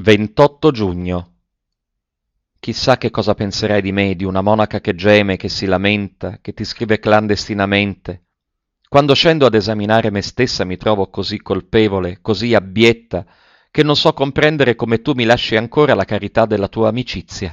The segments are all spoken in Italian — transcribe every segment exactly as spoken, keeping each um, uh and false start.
ventotto giugno. Chissà che cosa penserai di me, di una monaca che geme, che si lamenta, che ti scrive clandestinamente. Quando scendo ad esaminare me stessa mi trovo così colpevole, così abbietta, che non so comprendere come tu mi lasci ancora la carità della tua amicizia.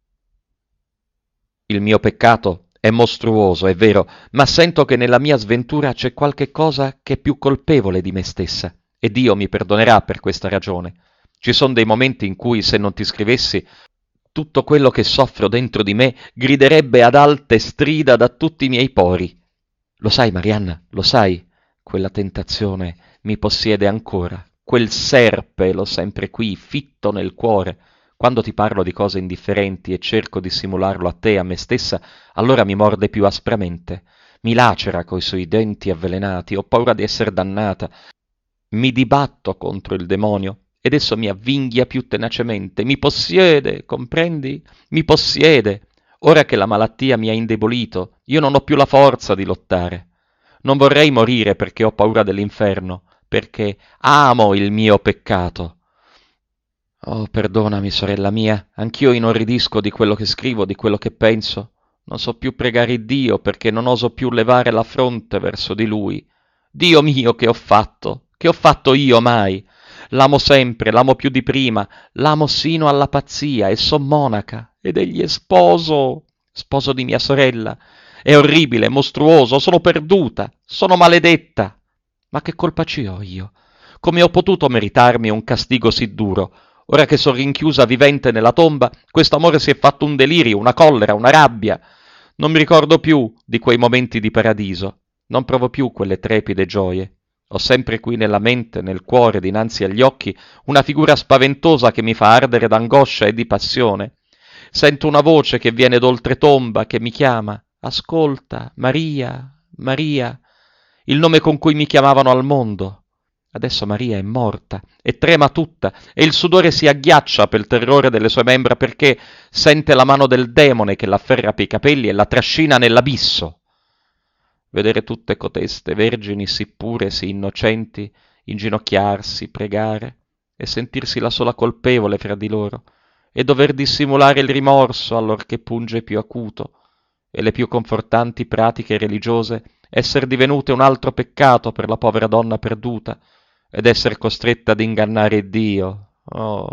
Il mio peccato è mostruoso, è vero, ma sento che nella mia sventura c'è qualche cosa che è più colpevole di me stessa, e Dio mi perdonerà per questa ragione. Ci sono dei momenti in cui, se non ti scrivessi, tutto quello che soffro dentro di me griderebbe ad alte strida da tutti i miei pori. Lo sai, Marianna, lo sai? Quella tentazione mi possiede ancora. Quel serpe l'ho sempre qui, fitto nel cuore. Quando ti parlo di cose indifferenti e cerco di simularlo a te, a me stessa, allora mi morde più aspramente. Mi lacera coi suoi denti avvelenati, ho paura di essere dannata. Mi dibatto contro il demonio ed esso mi avvinghia più tenacemente, mi possiede, comprendi? Mi possiede. Ora che la malattia mi ha indebolito, io non ho più la forza di lottare. Non vorrei morire perché ho paura dell'inferno, perché amo il mio peccato. Oh, perdonami, sorella mia, anch'io inorridisco di quello che scrivo, di quello che penso. Non so più pregare Dio perché non oso più levare la fronte verso di Lui. Dio mio, che ho fatto? Che ho fatto io mai? L'amo sempre, l'amo più di prima, l'amo sino alla pazzia e son monaca, ed egli è sposo, sposo di mia sorella. È orribile, è mostruoso, sono perduta, sono maledetta. Ma che colpa ci ho io? Come ho potuto meritarmi un castigo sì duro? Ora che sono rinchiusa vivente nella tomba, questo amore si è fatto un delirio, una collera, una rabbia. Non mi ricordo più di quei momenti di paradiso, non provo più quelle trepide gioie. Ho sempre qui nella mente, nel cuore, dinanzi agli occhi, una figura spaventosa che mi fa ardere d'angoscia e di passione. Sento una voce che viene d'oltretomba, che mi chiama. Ascolta, Maria, Maria, il nome con cui mi chiamavano al mondo. Adesso Maria è morta e trema tutta e il sudore si agghiaccia per il terrore delle sue membra perché sente la mano del demone che l'afferra per i capelli e la trascina nell'abisso. Vedere tutte coteste vergini sì pure, sì innocenti, inginocchiarsi, pregare e sentirsi la sola colpevole fra di loro e dover dissimulare il rimorso allorché punge più acuto e le più confortanti pratiche religiose esser divenute un altro peccato per la povera donna perduta ed esser costretta ad ingannare Dio. Oh.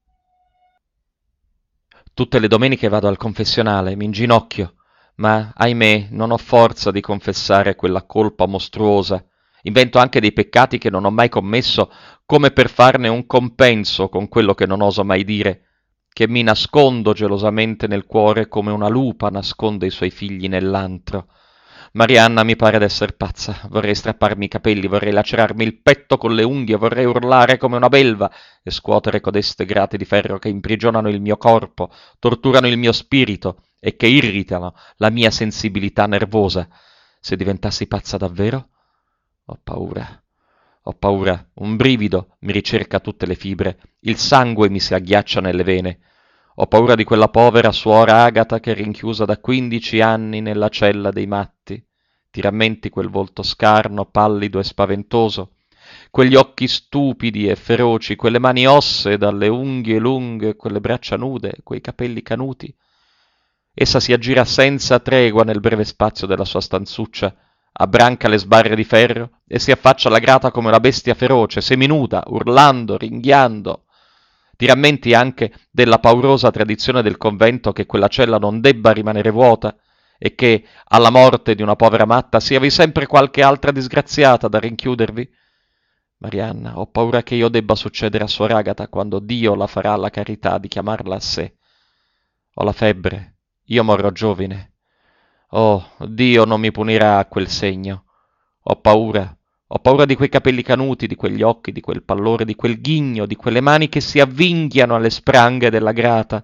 Tutte le domeniche vado al confessionale, mi inginocchio, ma ahimè non ho forza di confessare quella colpa mostruosa. Invento anche dei peccati che non ho mai commesso, come per farne un compenso con quello che non oso mai dire, che mi nascondo gelosamente nel cuore come una lupa nasconde i suoi figli nell'antro. Marianna mi pare d'esser pazza, vorrei strapparmi i capelli, vorrei lacerarmi il petto con le unghie, vorrei urlare come una belva e scuotere codeste grate di ferro che imprigionano il mio corpo, torturano il mio spirito e che irritano la mia sensibilità nervosa. Se diventassi pazza davvero? Ho paura, ho paura, un brivido mi ricerca tutte le fibre, il sangue mi si agghiaccia nelle vene. Ho paura di quella povera suora Agata che è rinchiusa da quindici anni nella cella dei matti. Ti rammenti quel volto scarno, pallido e spaventoso? Quegli occhi stupidi e feroci, quelle mani ossee dalle unghie lunghe, quelle braccia nude, quei capelli canuti? Essa si aggira senza tregua nel breve spazio della sua stanzuccia, abbranca le sbarre di ferro e si affaccia alla grata come una bestia feroce, seminuda, urlando, ringhiando. Ti rammenti anche della paurosa tradizione del convento che quella cella non debba rimanere vuota e che, alla morte di una povera matta, sia vi sempre qualche altra disgraziata da rinchiudervi? Marianna, ho paura che io debba succedere a Suor Agata quando Dio la farà la carità di chiamarla a sé. Ho la febbre, io morrò giovine. Oh, Dio non mi punirà a quel segno. Ho paura. Ho paura di quei capelli canuti, di quegli occhi, di quel pallore, di quel ghigno, di quelle mani che si avvinghiano alle spranghe della grata.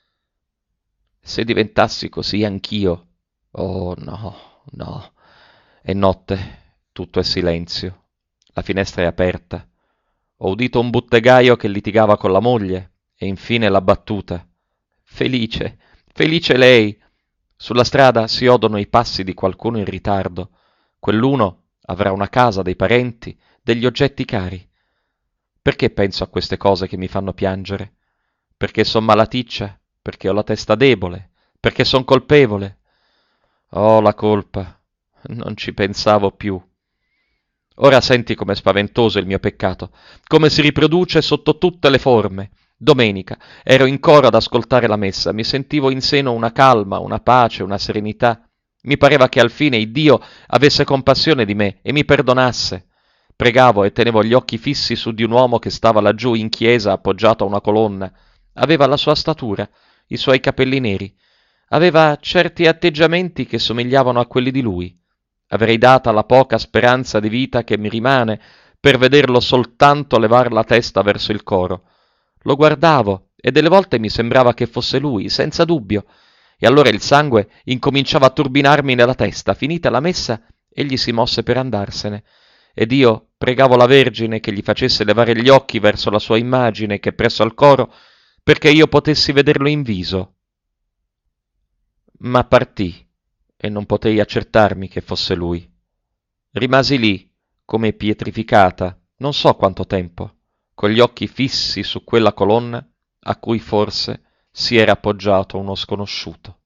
Se diventassi così anch'io. Oh no, no. È notte, tutto è silenzio. La finestra è aperta. Ho udito un buttegaio che litigava con la moglie e infine l'ha battuta. Felice, felice lei. Sulla strada si odono i passi di qualcuno in ritardo. Quell'uno avrà una casa, dei parenti, degli oggetti cari. Perché penso a queste cose che mi fanno piangere? Perché son malaticcia? Perché ho la testa debole? Perché son colpevole? Oh, la colpa. Non ci pensavo più. Ora senti com'è spaventoso il mio peccato, come si riproduce sotto tutte le forme. Domenica ero in coro ad ascoltare la messa, mi sentivo in seno una calma, una pace, una serenità. Mi pareva che al fine il Dio avesse compassione di me e mi perdonasse. Pregavo e tenevo gli occhi fissi su di un uomo che stava laggiù in chiesa appoggiato a una colonna. Aveva la sua statura, i suoi capelli neri. Aveva certi atteggiamenti che somigliavano a quelli di lui. Avrei data la poca speranza di vita che mi rimane per vederlo soltanto levar la testa verso il coro. Lo guardavo e delle volte mi sembrava che fosse lui, senza dubbio, e allora il sangue incominciava a turbinarmi nella testa. Finita la messa, egli si mosse per andarsene, ed io pregavo la Vergine che gli facesse levare gli occhi verso la sua immagine che presso al coro, perché io potessi vederlo in viso. Ma partì, e non potei accertarmi che fosse lui. Rimasi lì, come pietrificata, non so quanto tempo, con gli occhi fissi su quella colonna a cui forse si era appoggiato uno sconosciuto.